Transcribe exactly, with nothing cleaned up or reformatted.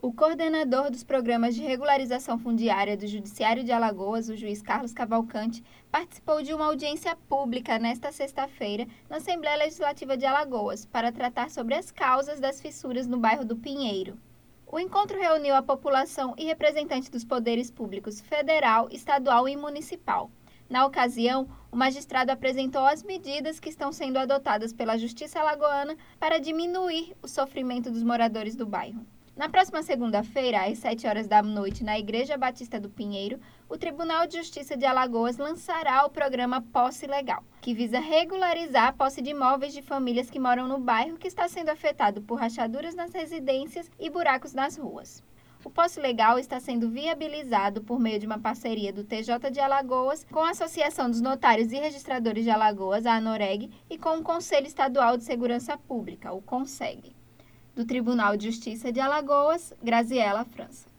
O coordenador dos programas de regularização fundiária do Judiciário de Alagoas, o juiz Carlos Cavalcante, participou de uma audiência pública nesta sexta-feira na Assembleia Legislativa de Alagoas para tratar sobre as causas das fissuras no bairro do Pinheiro. O encontro reuniu a população e representantes dos poderes públicos federal, estadual e municipal. Na ocasião, o magistrado apresentou as medidas que estão sendo adotadas pela Justiça Alagoana para diminuir o sofrimento dos moradores do bairro. Na próxima segunda-feira, às sete horas da noite, na Igreja Batista do Pinheiro, o Tribunal de Justiça de Alagoas lançará o programa Posse Legal, que visa regularizar a posse de imóveis de famílias que moram no bairro que está sendo afetado por rachaduras nas residências e buracos nas ruas. O Posse Legal está sendo viabilizado por meio de uma parceria do T J de Alagoas com a Associação dos Notários e Registradores de Alagoas, a ANOREG, e com o Conselho Estadual de Segurança Pública, o CONSEG. Do Tribunal de Justiça de Alagoas, Graziela França.